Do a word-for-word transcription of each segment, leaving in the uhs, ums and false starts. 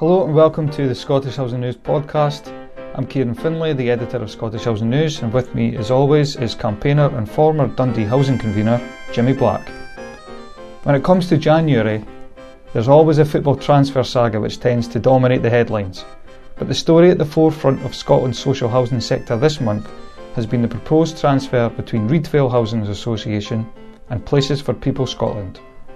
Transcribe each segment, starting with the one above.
Hello and welcome to the Scottish Housing News podcast. I'm Kieran Finlay, the editor of Scottish Housing News, and with me as always is campaigner and former Dundee Housing convener Jimmy Black. When it comes to January, there's always a football transfer saga which tends to dominate the headlines, but the story at the forefront of Scotland's social housing sector this month has been the proposed transfer between Reidvale Housing Association and Places for People Scotland.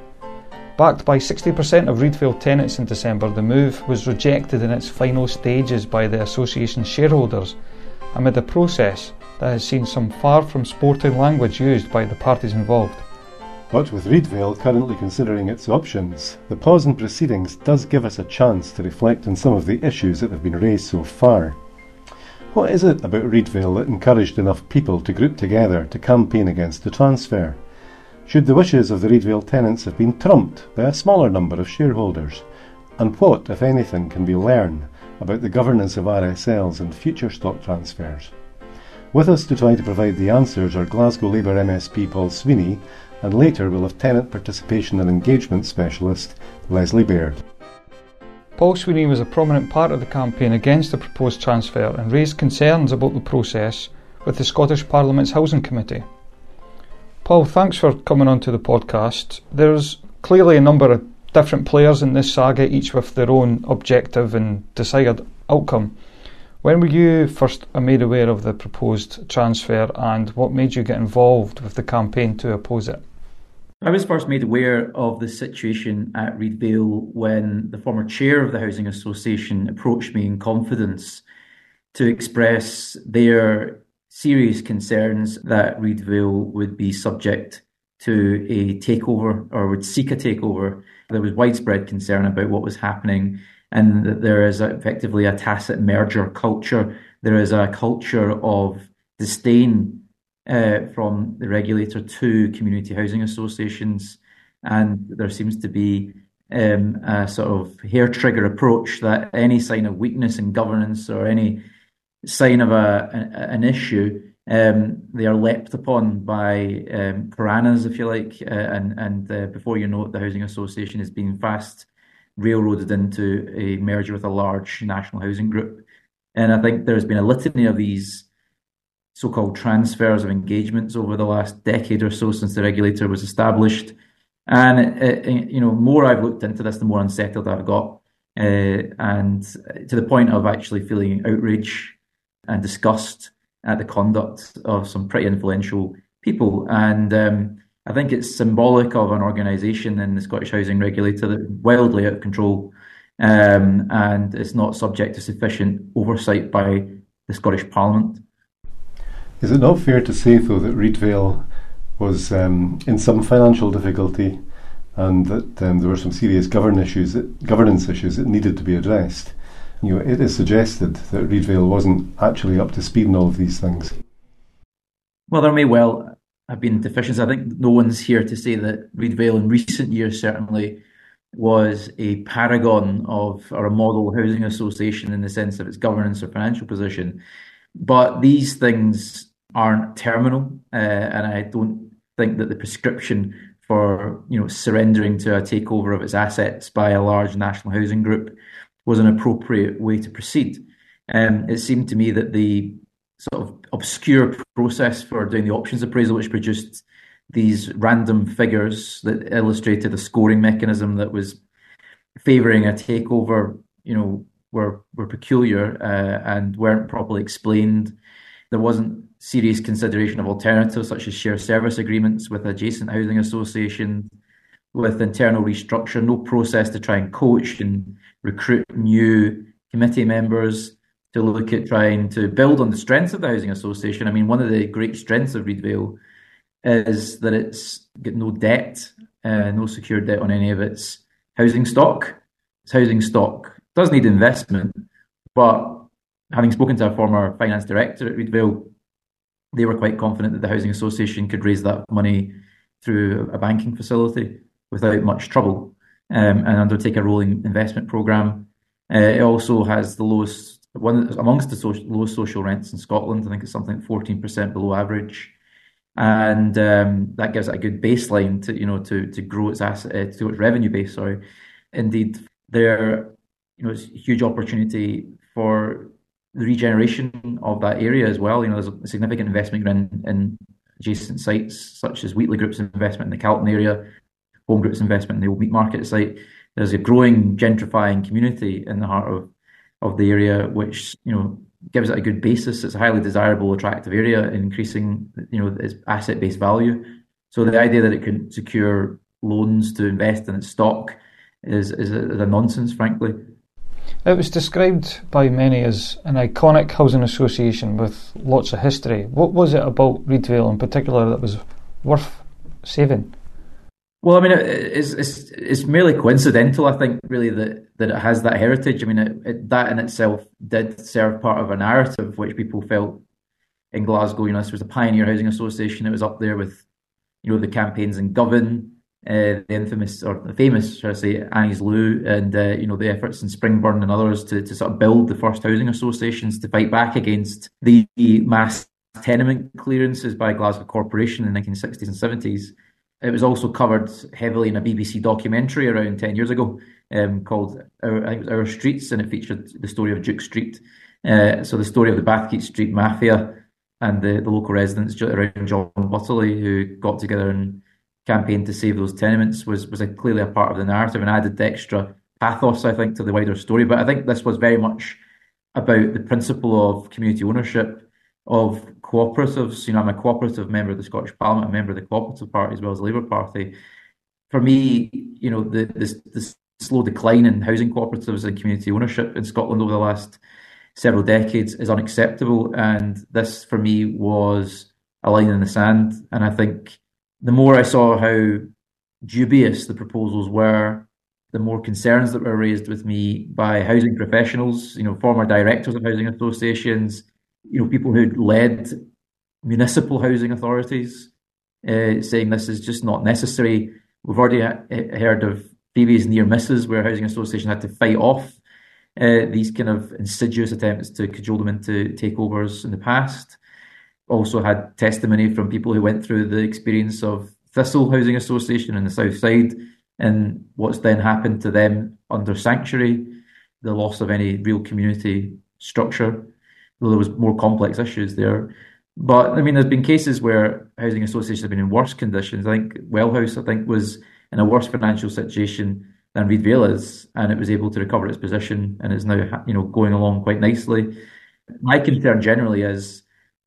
Backed by sixty percent of Reidvale tenants in December, the move was rejected in its final stages by the association's shareholders amid a process that has seen some far from sporting language used by the parties involved. But with Reidvale currently considering its options, the pause in proceedings does give us a chance to reflect on some of the issues that have been raised so far. What is it about Reidvale that encouraged enough people to group together to campaign against the transfer? Should the wishes of the Reidvale tenants have been trumped by a smaller number of shareholders? And what, if anything, can we learn about the governance of R S Ls and future stock transfers? With us to try to provide the answers are Glasgow Labour M S P Paul Sweeney, and later we'll have tenant participation and engagement specialist Leslie Baird. Paul Sweeney was a prominent part of the campaign against the proposed transfer and raised concerns about the process with the Scottish Parliament's Housing Committee. Paul, thanks for coming on to the podcast. There's clearly a number of different players in this saga, each with their own objective and desired outcome. When were you first made aware of the proposed transfer, and what made you get involved with the campaign to oppose it? I was first made aware of the situation at Reidvale when the former chair of the Housing Association approached me in confidence to express their serious concerns that Reidvale would be subject to a takeover or would seek a takeover. There was widespread concern about what was happening, and that there is effectively a tacit merger culture. There is a culture of disdain uh, from the regulator to community housing associations, and there seems to be um, a sort of hair trigger approach that any sign of weakness in governance or any sign of a, a an issue, um, they are leapt upon by um, piranhas, if you like, uh, and and uh, before you know it, the housing association is being fast railroaded into a merger with a large national housing group. And I think there's been a litany of these so-called transfers of engagements over the last decade or so since the regulator was established. And uh, you know, more I've looked into this, the more unsettled I've got, uh, and to the point of actually feeling outrage and disgust at the conduct of some pretty influential people. And um, I think it's symbolic of an organisation in the Scottish Housing Regulator that's wildly out of control, um, and is not subject to sufficient oversight by the Scottish Parliament. Is it not fair to say, though, that Reidvale was um, in some financial difficulty and that um, there were some serious govern issues that, governance issues that needed to be addressed? You know, it is suggested that Reidvale wasn't actually up to speed in all of these things. Well, there may well have been deficiencies. I think no one's here to say that Reidvale in recent years certainly was a paragon of, or a model housing association in the sense of its governance or financial position. But these things aren't terminal, uh, and I don't think that the prescription for, you know, surrendering to a takeover of its assets by a large national housing group was an appropriate way to proceed. Um, it seemed to me that the sort of obscure process for doing the options appraisal, which produced these random figures that illustrated a scoring mechanism that was favouring a takeover, you know, were were peculiar uh, and weren't properly explained. There wasn't serious consideration of alternatives such as share service agreements with adjacent housing associations, with internal restructure, no process to try and coach and recruit new committee members to look at trying to build on the strengths of the housing association. I mean, one of the great strengths of Reidvale is that it's got no debt, uh, no secured debt on any of its housing stock. Its housing stock does need investment, but having spoken to a former finance director at Reidvale, they were quite confident that the housing association could raise that money through a banking facility without much trouble, um, and undertake a rolling investment programme. Uh, it also has the lowest, one amongst the social, lowest social rents in Scotland. I think it's something like fourteen percent below average, and um, that gives it a good baseline to, you know, to to grow its asset, uh, to its revenue base. Sorry, indeed, their you know, it's a huge opportunity for the regeneration of that area as well. You know, there's a significant investment in, in adjacent sites, such as Wheatley Group's investment in the Calton area, Home Group's investment in the Old Meat Market site. There's a growing gentrifying community in the heart of, of the area, which, you know, gives it a good basis. It's a highly desirable, attractive area, increasing, you know, its asset-based value. So the idea that it can secure loans to invest in its stock is, is, a, is a nonsense, frankly. It was described by many as an iconic housing association with lots of history. What was it about Reidvale in particular that was worth saving? Well, I mean, it's, it's it's merely coincidental, I think, really, that, that it has that heritage. I mean, it, it, that in itself did serve part of a narrative which people felt in Glasgow. You know, this was a pioneer housing association. It was up there with, you know, the campaigns in Govan, uh, the infamous, or the famous, should I say, Annie's Loo, and, uh, you know, the efforts in Springburn and others to, to sort of build the first housing associations to fight back against the mass tenement clearances by Glasgow Corporation in the nineteen sixties and seventies. It was also covered heavily in a B B C documentary around ten years ago um, called Our, I think it was Our Streets, and it featured the story of Duke Street. Uh, so the story of the Bathgate Street Mafia and the, the local residents around John Butterley who got together and campaigned to save those tenements was, was a, clearly a part of the narrative and added extra pathos, I think, to the wider story. But I think this was very much about the principle of community ownership, of cooperatives. You know, I'm a cooperative member of the Scottish Parliament, a member of the Cooperative Party as well as the Labour Party. For me, you know, the this, this slow decline in housing cooperatives and community ownership in Scotland over the last several decades is unacceptable. And this, for me, was a line in the sand. And I think the more I saw how dubious the proposals were, the more concerns that were raised with me by housing professionals, you know, former directors of housing associations, you know, people who'd led municipal housing authorities, uh, saying this is just not necessary. We've already ha- heard of previous near misses where housing associations had to fight off uh, these kind of insidious attempts to cajole them into takeovers in the past. Also had testimony from people who went through the experience of Thistle Housing Association in the South Side and what's then happened to them under Sanctuary, the loss of any real community structure, though there was more complex issues there. But, I mean, there's been cases where housing associations have been in worse conditions. I think Wellhouse, I think, was in a worse financial situation than Reidvale is, and it was able to recover its position and is now, you know, going along quite nicely. My concern generally is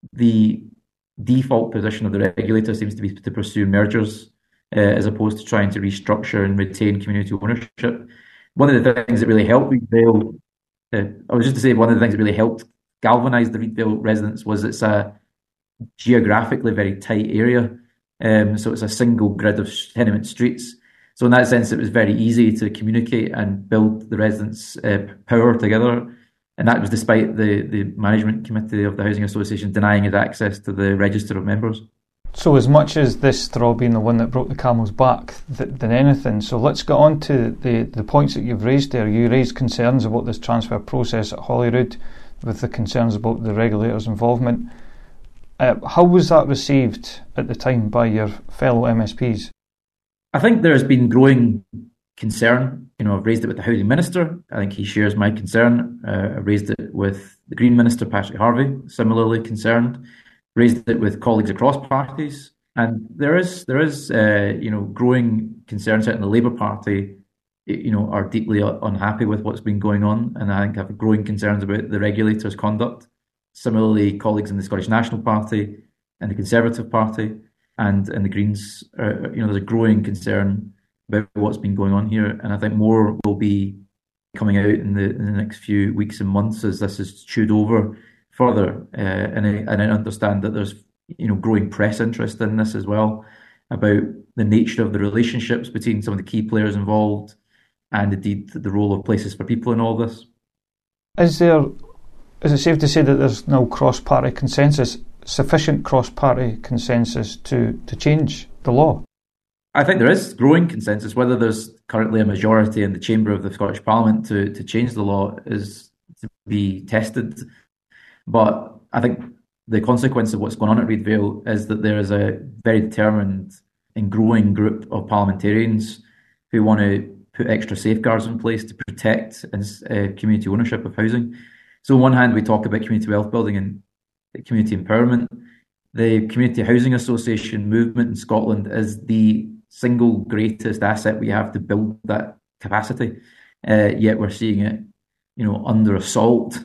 the default position of the regulator seems to be to pursue mergers uh, as opposed to trying to restructure and retain community ownership. One of the things that really helped Reidvale, uh, I was just to say, one of the things that really helped galvanise the Reidvale residents was it's a geographically very tight area. Um, so it's a single grid of tenement streets. So in that sense, it was very easy to communicate and build the residents' uh, power together. And that was despite the, the management committee of the Housing Association denying it access to the register of members. So as much as this straw being the one that broke the camel's back th- than anything, so let's get on to the, the points that you've raised there. You raised concerns about this transfer process at Holyrood with the concerns about the regulator's involvement. Uh, how was that received at the time by your fellow M S Ps? I think there's been growing concern. You know, I've raised it with the Housing Minister. I think he shares my concern. Uh, I've raised it with the Green Minister, Patrick Harvey, similarly concerned. Raised it with colleagues across parties. And there is, there is, uh, you know, growing concern. Certainly the Labour Party, you know, are deeply unhappy with what's been going on, and I think have growing concerns about the regulator's conduct. Similarly, colleagues in the Scottish National Party and the Conservative Party and and the Greens, are, you know, there's a growing concern about what's been going on here, and I think more will be coming out in the in the next few weeks and months as this is chewed over further. Uh, and I, and I understand that there's, you know, growing press interest in this as well about the nature of the relationships between some of the key players involved, and indeed the role of Places for People in all this. Is there, is it safe to say that there's no cross-party consensus, sufficient cross-party consensus to, to change the law? I think there is growing consensus. Whether there's currently a majority in the chamber of the Scottish Parliament to, to change the law is to be tested. But I think the consequence of what's going on at Reidvale is that there is a very determined and growing group of parliamentarians who want to put extra safeguards in place to protect uh, community ownership of housing. So on one hand, we talk about community wealth building and community empowerment. The Community Housing Association movement in Scotland is the single greatest asset we have to build that capacity. Uh, yet we're seeing it, you know, under assault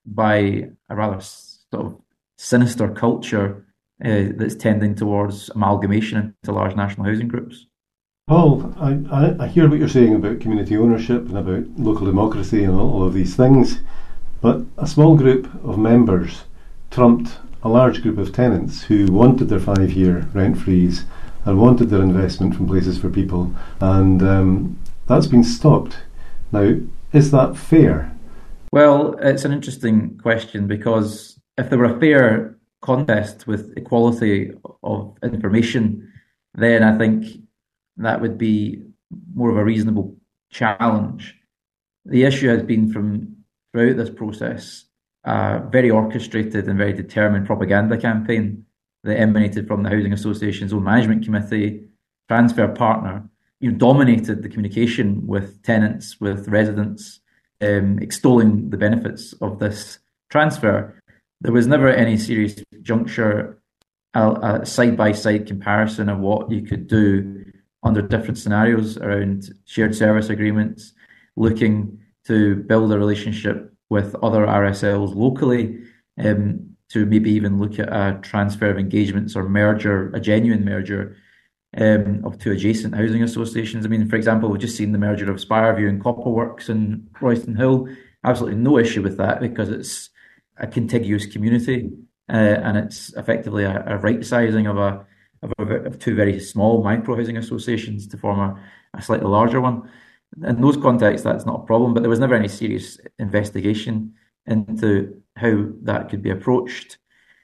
by a rather sort of sinister culture uh, that's tending towards amalgamation into large national housing groups. Paul, I, I, I hear what you're saying about community ownership and about local democracy and all of these things, but a small group of members trumped a large group of tenants who wanted their five-year rent freeze and wanted their investment from Places for People, and um, that's been stopped. Now, is that fair? Well, it's an interesting question, because if there were a fair contest with equality of information, then I think that would be more of a reasonable challenge. The issue has been from throughout this process a very orchestrated and very determined propaganda campaign that emanated from the Housing Association's own management committee, transfer partner, you know, dominated the communication with tenants, with residents, um, extolling the benefits of this transfer. There was never any serious juncture, a, a side-by-side comparison of what you could do under different scenarios around shared service agreements, looking to build a relationship with other R S Ls locally, um, to maybe even look at a transfer of engagements or merger, a genuine merger um, of two adjacent housing associations. I mean, for example, we've just seen the merger of Spireview and Copperworks in Royston Hill. Absolutely no issue with that, because it's a contiguous community uh, and it's effectively a, a right-sizing of a Of, of two very small micro-housing associations to form a, a slightly larger one. In those contexts, that's not a problem, but there was never any serious investigation into how that could be approached.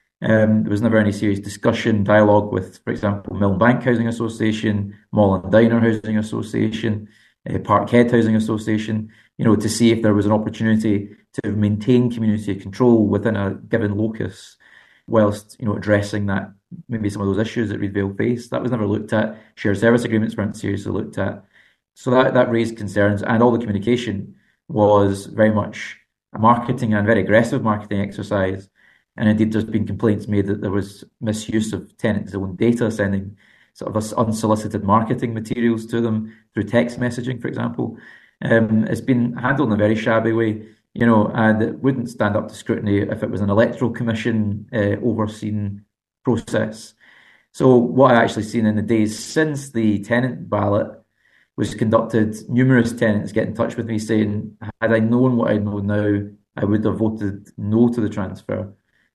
Um, there was never any serious discussion, dialogue with, for example, Millbank Housing Association, Mall and Diner Housing Association, uh, Parkhead Housing Association, you know, to see if there was an opportunity to maintain community control within a given locus, whilst, you know, addressing that, maybe some of those issues that Reidvale faced. That was never looked at. Shared service agreements weren't seriously looked at. So that, that raised concerns, and all the communication was very much a marketing and very aggressive marketing exercise. And indeed, there's been complaints made that there was misuse of tenants' own data, sending sort of unsolicited marketing materials to them through text messaging, for example. Um, it's been handled in a very shabby way, you know, and it wouldn't stand up to scrutiny if it was an electoral commission uh, overseen process. So what I've actually seen in the days since the tenant ballot was conducted, numerous tenants get in touch with me saying, had I known what I know now, I would have voted no to the transfer.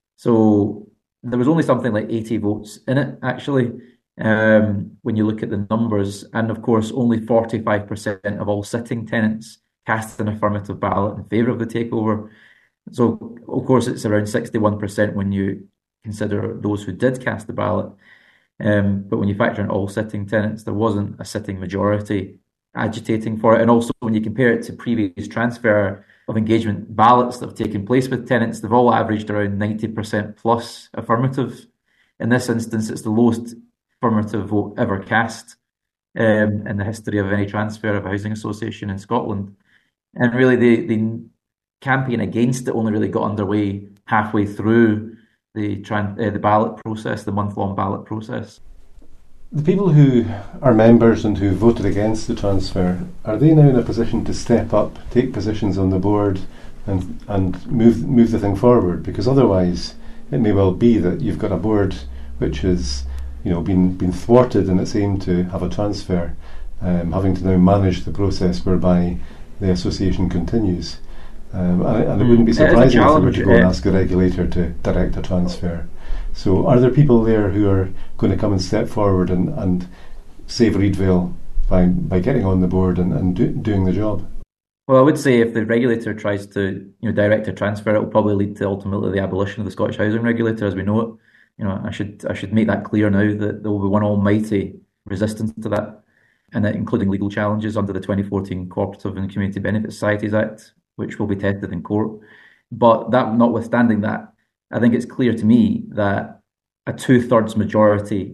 So there was only something like eighty votes in it, actually, um, when you look at the numbers. And of course, only forty-five percent of all sitting tenants cast an affirmative ballot in favour of the takeover. So, of course, it's around sixty-one percent when you consider those who did cast the ballot. Um, but when you factor in all sitting tenants, there wasn't a sitting majority agitating for it. And also, when you compare it to previous transfer of engagement ballots that have taken place with tenants, they've all averaged around ninety percent plus affirmative. In this instance, it's the lowest affirmative vote ever cast um, in the history of any transfer of a housing association in Scotland. And really, the, the campaign against it only really got underway halfway through the trans, uh, the ballot process, the month-long ballot process. The people who are members and who voted against the transfer, are they now in a position to step up, take positions on the board and and move move the thing forward? Because otherwise it may well be that you've got a board which has, you know, been been thwarted in its aim to have a transfer, um, having to now manage the process whereby the association continues. Um, and, and it wouldn't be surprising if we were to go and ask the regulator to direct a transfer. So are there people there who are going to come and step forward and, and save Reidvale by by getting on the board and, and do, doing the job? Well, I would say if the regulator tries to, you know, direct a transfer, it will probably lead to ultimately the abolition of the Scottish Housing Regulator as we know it. You know, I should I should make that clear now that there will be one almighty resistance to that, and that including legal challenges under the twenty fourteen Cooperative and Community Benefit Societies Act, which will be tested in court. But that notwithstanding that, I think it's clear to me that a two-thirds majority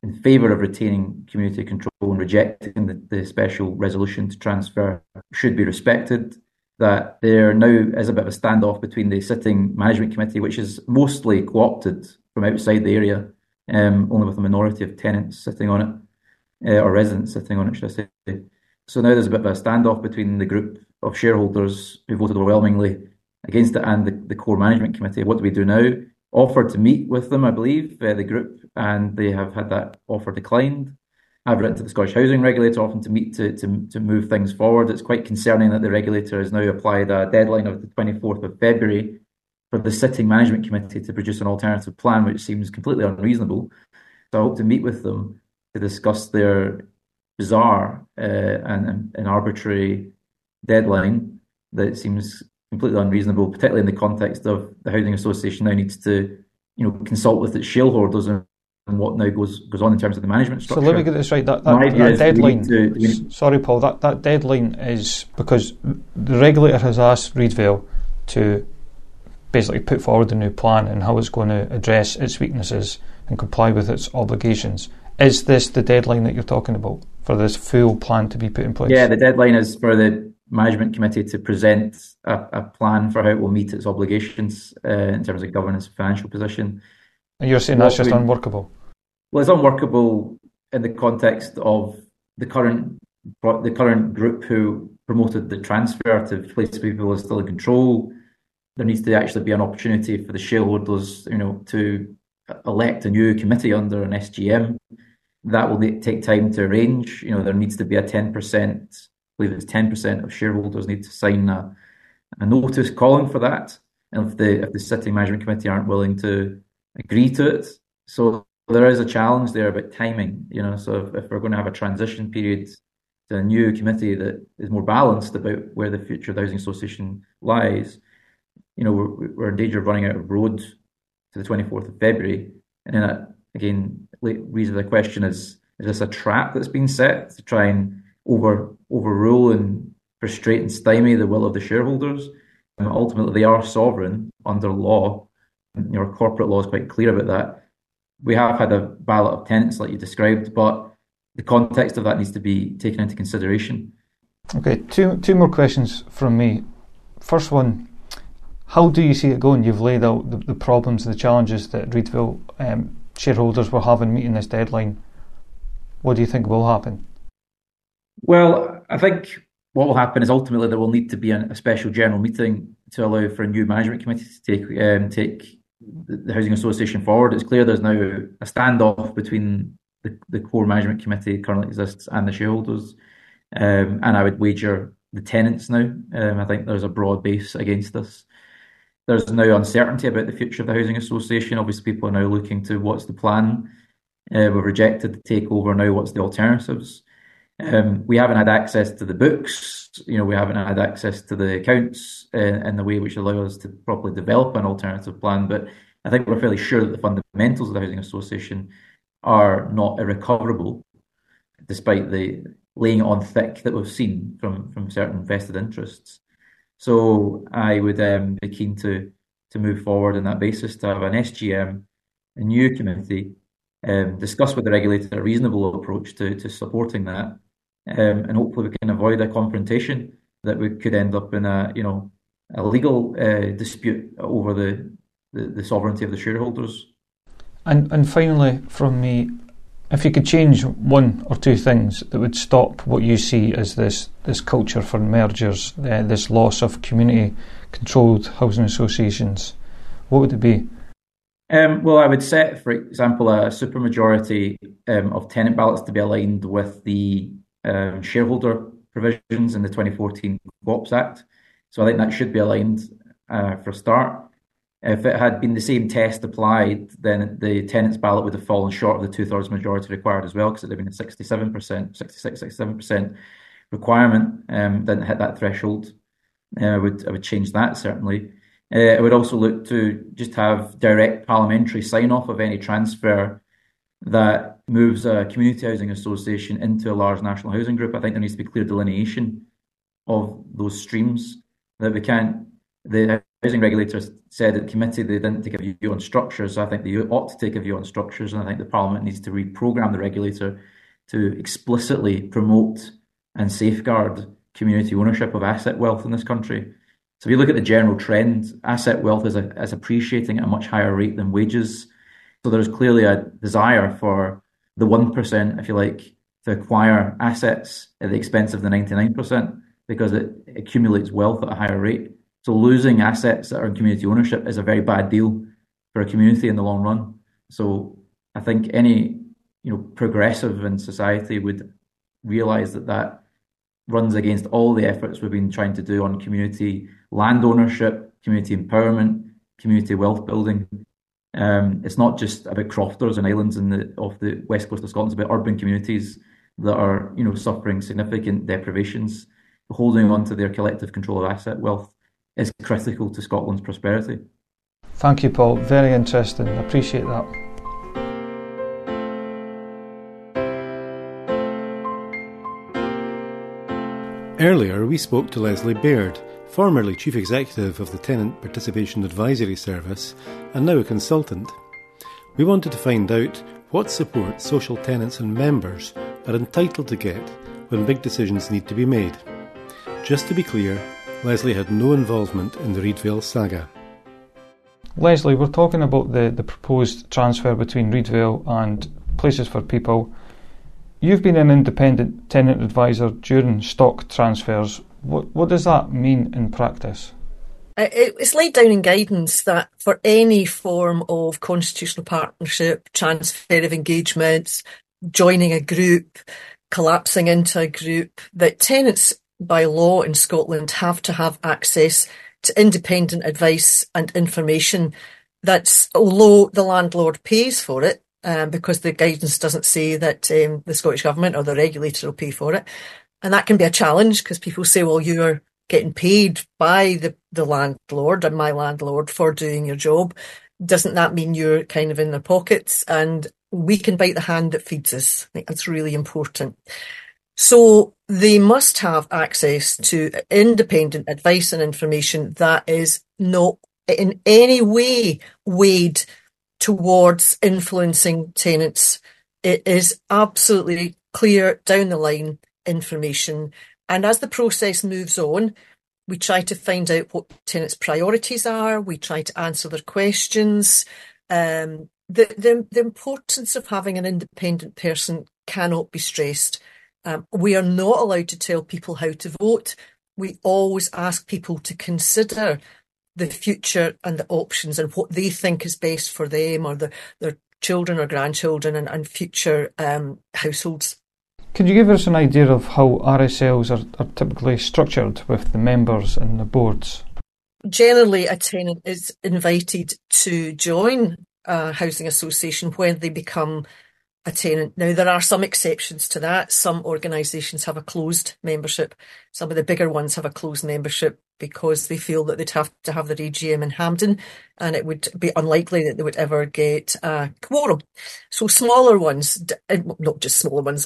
in favour of retaining community control and rejecting the, the special resolution to transfer should be respected. That there now is a bit of a standoff between the sitting management committee, which is mostly co-opted from outside the area, um, only with a minority of tenants sitting on it, uh, or residents sitting on it, should I say. So now there's a bit of a standoff between the group of shareholders who voted overwhelmingly against it and the, the core management committee. What do we do now? Offered to meet with them, I believe, uh, the group, and they have had that offer declined. I've written to the Scottish Housing Regulator often to meet to, to, to move things forward. It's quite concerning that the regulator has now applied a deadline of the twenty-fourth of February for the sitting management committee to produce an alternative plan, which seems completely unreasonable. So I hope to meet with them to discuss their bizarre uh, and, and arbitrary deadline that seems completely unreasonable, particularly in the context of the housing association now needs to, you know, consult with its shareholders and and what now goes goes on in terms of the management structure. So let me get this right. That, that, that deadline. To, to, sorry, Paul. That, that deadline is because the regulator has asked Reidvale to basically put forward a new plan and how it's going to address its weaknesses and comply with its obligations. Is this the deadline that you're talking about for this full plan to be put in place? Yeah, the deadline is for the management committee to present a, a plan for how it will meet its obligations uh, in terms of governance and financial position. And you're saying what that's just we, unworkable? Well, it's unworkable in the context of the current the current group who promoted the transfer to place people who are still in control. There needs to actually be an opportunity for the shareholders, you know, to elect a new committee under an S G M. That will take time to arrange. You know, there needs to be a ten percent, I believe it's ten percent of shareholders need to sign a, a notice calling for that. And if the if the sitting management committee aren't willing to agree to it, so there is a challenge there about timing. You know, so if, if we're going to have a transition period to a new committee that is more balanced about where the future of the housing association lies, you know, we're, we're in danger of running out of road to the twenty-fourth of February. And then that, again, reason the question is: is this a trap that's been set to try and over overrule and frustrate and stymie the will of the shareholders? And ultimately, they are sovereign under law. And, you know, our corporate law is quite clear about that. We have had a ballot of tenants, like you described, but the context of that needs to be taken into consideration. Okay, two two more questions from me. First one, how do you see it going? You've laid out the, the problems, the challenges that Reidvale um, shareholders will have in meeting this deadline. What do you think will happen? Well, I think what will happen is ultimately there will need to be a, a special general meeting to allow for a new management committee to take um, take the, the housing association forward. It's clear there's now a standoff between the, the core management committee currently exists and the shareholders, um, and I would wager the tenants now. Um, I think there's a broad base against this. There's now uncertainty about the future of the housing association. Obviously, people are now looking to what's the plan. Uh, we've rejected the takeover. Now, what's the alternatives? Um, we haven't had access to the books. You know, we haven't had access to the accounts uh, in the way which allow us to properly develop an alternative plan. But I think we're fairly sure that the fundamentals of the housing association are not irrecoverable, despite the laying it on thick that we've seen from, from certain vested interests. So I would um, be keen to to move forward on that basis, to have an S G M, a new committee, um, discuss with the regulator a reasonable approach to, to supporting that, um, and hopefully we can avoid a confrontation that we could end up in a you know a legal uh, dispute over the, the, the sovereignty of the shareholders. And and finally, from me, if you could change one or two things that would stop what you see as this, this culture for mergers, uh, this loss of community-controlled housing associations, what would it be? Um, well, I would set, for example, a supermajority um, of tenant ballots to be aligned with the um, shareholder provisions in the twenty fourteen Co-ops Act. So I think that should be aligned uh, for a start. If it had been the same test applied, then the tenants' ballot would have fallen short of the two-thirds majority required as well, because it would have been a sixty-seven percent, sixty-six, sixty-seven percent requirement. Um, didn't hit that threshold. Uh, I would I would change that, certainly. Uh, I would also look to just have direct parliamentary sign-off of any transfer that moves a community housing association into a large national housing group. I think there needs to be clear delineation of those streams, that we can't The housing regulators said at committee they didn't take a view on structures. I think they ought to take a view on structures, and I think the Parliament needs to reprogram the regulator to explicitly promote and safeguard community ownership of asset wealth in this country. So if you look at the general trend, asset wealth is, a, is appreciating at a much higher rate than wages. So there's clearly a desire for the one percent, if you like, to acquire assets at the expense of the ninety-nine percent because it accumulates wealth at a higher rate. So losing assets that are in community ownership is a very bad deal for a community in the long run. So I think any you know progressive in society would realise that that runs against all the efforts we've been trying to do on community land ownership, community empowerment, community wealth building. Um, it's not just about crofters and islands in the off the west coast of Scotland. It's about urban communities that are you know suffering significant deprivations. Holding on to their collective control of asset wealth is critical to Scotland's prosperity. Thank you, Paul. Very interesting. I appreciate that. Earlier, we spoke to Leslie Baird, formerly Chief Executive of the Tenant Participation Advisory Service and now a consultant. We wanted to find out what support social tenants and members are entitled to get when big decisions need to be made. Just to be clear, Leslie had no involvement in the Reidvale saga. Leslie, we're talking about the, the proposed transfer between Reidvale and Places for People. You've been an independent tenant advisor during stock transfers. What, what does that mean in practice? It's laid down in guidance that for any form of constitutional partnership, transfer of engagements, joining a group, collapsing into a group, that tenants by law in Scotland have to have access to independent advice and information. That's although the landlord pays for it, um, because the guidance doesn't say that um, the Scottish Government or the regulator will pay for it. And that can be a challenge because people say, well, you're getting paid by the, the landlord and my landlord for doing your job. Doesn't that mean you're kind of in their pockets? And we can bite the hand that feeds us. I think that's really important. So they must have access to independent advice and information that is not in any way weighed towards influencing tenants. It is absolutely clear down the line information. And as the process moves on, we try to find out what tenants' priorities are. We try to answer their questions. Um, the, the, the importance of having an independent person cannot be stressed. Um, we are not allowed to tell people how to vote. We always ask people to consider the future and the options and what they think is best for them or the, their children or grandchildren and, and future um, households. Can you give us an idea of how R S Ls are, are typically structured with the members and the boards? Generally, a tenant is invited to join a housing association when they become a tenant. Now, there are some exceptions to that. Some organisations have a closed membership. Some of the bigger ones have a closed membership because they feel that they'd have to have their A G M in Hampden and it would be unlikely that they would ever get a quorum. So smaller ones, not just smaller ones,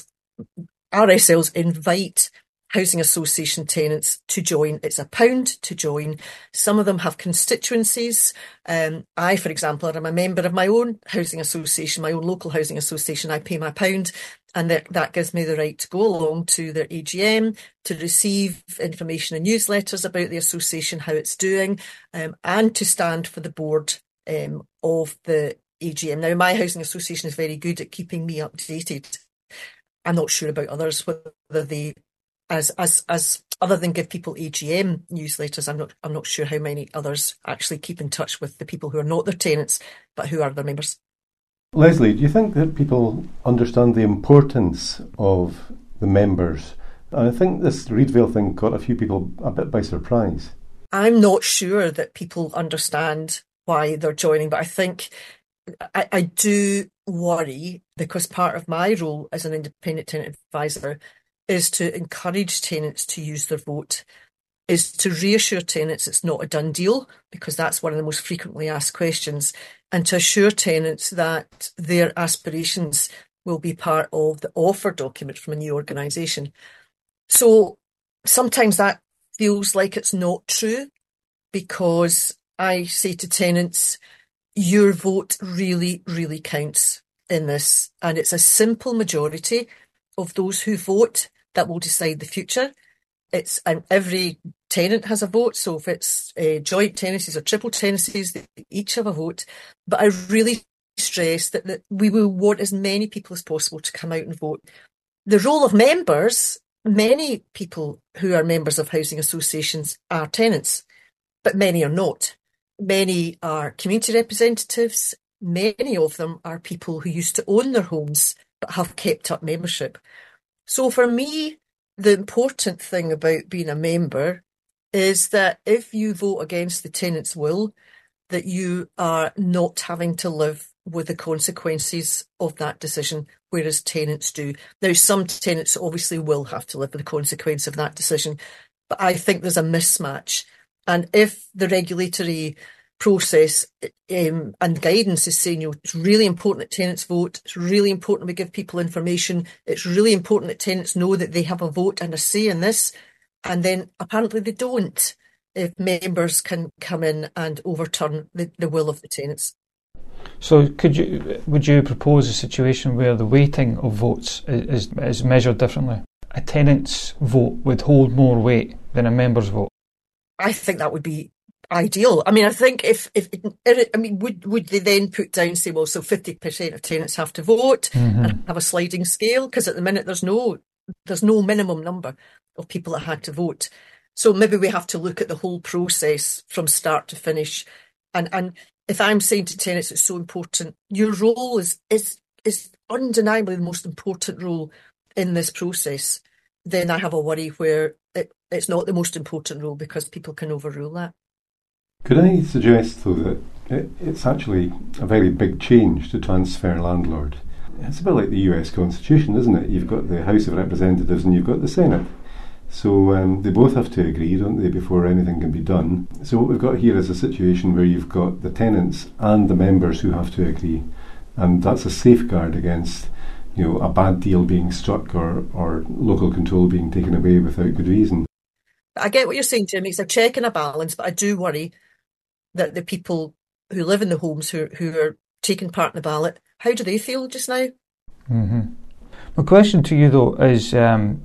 R S Ls invite housing association tenants to join. It's a pound to join. Some of them have constituencies. Um, I, for example, am a member of my own housing association, my own local housing association. I pay my pound and that, that gives me the right to go along to their A G M, to receive information and newsletters about the association, how it's doing, um, and to stand for the board um, of the A G M. Now, my housing association is very good at keeping me updated. I'm not sure about others, whether they As as as other than give people A G M newsletters, I'm not I'm not sure how many others actually keep in touch with the people who are not their tenants, but who are their members. Leslie, do you think that people understand the importance of the members? And I think this Reidvale thing caught a few people a bit by surprise. I'm not sure that people understand why they're joining, but I think I, I do worry because part of my role as an independent tenant advisor is to encourage tenants to use their vote, is to reassure tenants it's not a done deal, because that's one of the most frequently asked questions, and to assure tenants that their aspirations will be part of the offer document from a new organisation. So sometimes that feels like it's not true, because I say to tenants, your vote really, really counts in this. And it's a simple majority of those who vote that will decide the future. It's and every tenant has a vote. So if it's uh, joint tenancies or triple tenancies, they each have a vote. But I really stress that, that we will want as many people as possible to come out and vote. The role of members, many people who are members of housing associations are tenants, but many are not. Many are community representatives. Many of them are people who used to own their homes but have kept up membership. So for me, the important thing about being a member is that if you vote against the tenant's will, that you are not having to live with the consequences of that decision, whereas tenants do. Now, some tenants obviously will have to live with the consequence of that decision, but I think there's a mismatch. And if the regulatory process um, and guidance is saying, you know, it's really important that tenants vote, it's really important we give people information, it's really important that tenants know that they have a vote and a say in this, and then apparently they don't, if members can come in and overturn the, the will of the tenants. So could you would you propose a situation where the weighting of votes is, is measured differently? A tenant's vote would hold more weight than a member's vote? I think that would be ideal. I mean, I think if, if I mean, would would they then put down, say, well, so fifty percent of tenants have to vote mm-hmm. and have a sliding scale? Because at the minute there's no there's no minimum number of people that had to vote. So maybe we have to look at the whole process from start to finish. And and if I'm saying to tenants it's so important, your role is is is undeniably the most important role in this process, then I have a worry where it, it's not the most important role because people can overrule that. Could I suggest, though, that it, it's actually a very big change to transfer landlord? It's a bit like the U S Constitution, isn't it? You've got the House of Representatives and you've got the Senate. So um, they both have to agree, don't they, before anything can be done. So what we've got here is a situation where you've got the tenants and the members who have to agree. And that's a safeguard against, you know, a bad deal being struck or, or local control being taken away without good reason. I get what you're saying, Jim. It's a check and a balance, but I do worry that the people who live in the homes who who are taking part in the ballot, how do they feel just now? Mm-hmm. My question to you, though, is um,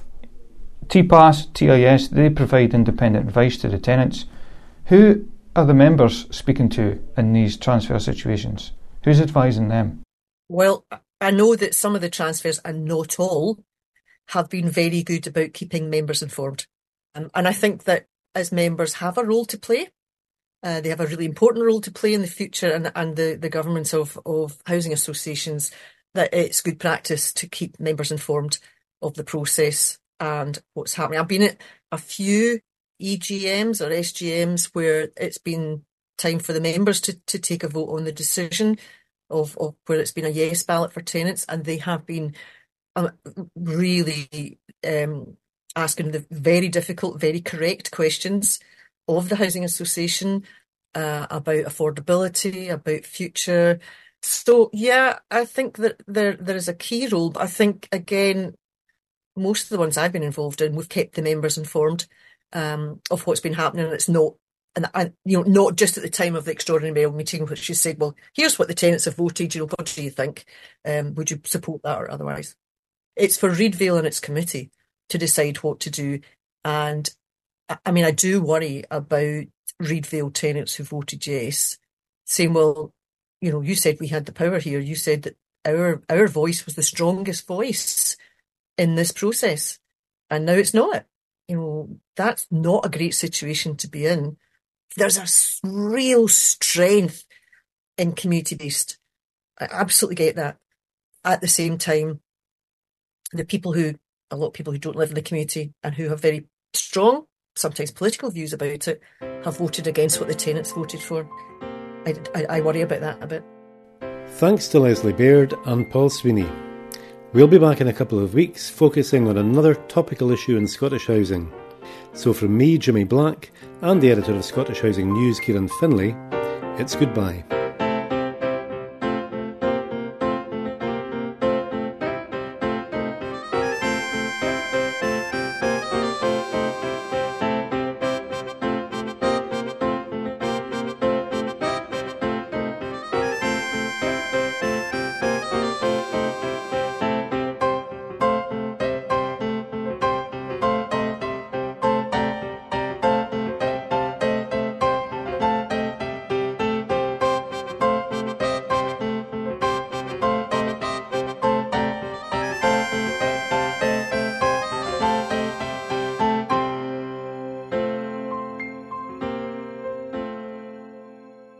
T P A S, T I S, they provide independent advice to the tenants. Who are the members speaking to in these transfer situations? Who's advising them? Well, I know that some of the transfers, and not all, have been very good about keeping members informed. Um, and I think that as members have a role to play, uh, they have a really important role to play in the future, and, and the, the governments of, of housing associations, that it's good practice to keep members informed of the process and what's happening. I've been at a few E G Ms or S G Ms where it's been time for the members to, to take a vote on the decision of, of where it's been a yes ballot for tenants, and they have been um, really um, asking the very difficult, very correct questions of the housing association uh, about affordability, about future. So yeah, I think that there there is a key role, but I think again, most of the ones I've been involved in, we've kept the members informed um, of what's been happening, and it's not, and, and you know, not just at the time of the extraordinary mayoral meeting, which you said, well, here's what the tenants have voted. You know, what do you think? Um, would you support that or otherwise? It's for Reidvale and its committee to decide what to do, and I mean, I do worry about Reidvale tenants who voted yes, saying, well, you know, you said we had the power here. You said that our our voice was the strongest voice in this process, and now it's not. You know, that's not a great situation to be in. There's a real strength in community-based. I absolutely get that. At the same time, the people who, a lot of people who don't live in the community and who have very strong, sometimes political views about it, have voted against what the tenants voted for. I, I, I worry about that a bit. Thanks to Leslie Baird and Paul Sweeney. We'll be back in a couple of weeks focusing on another topical issue in Scottish housing. So from me, Jimmy Black, and the editor of Scottish Housing News, Kieran Finlay, it's goodbye.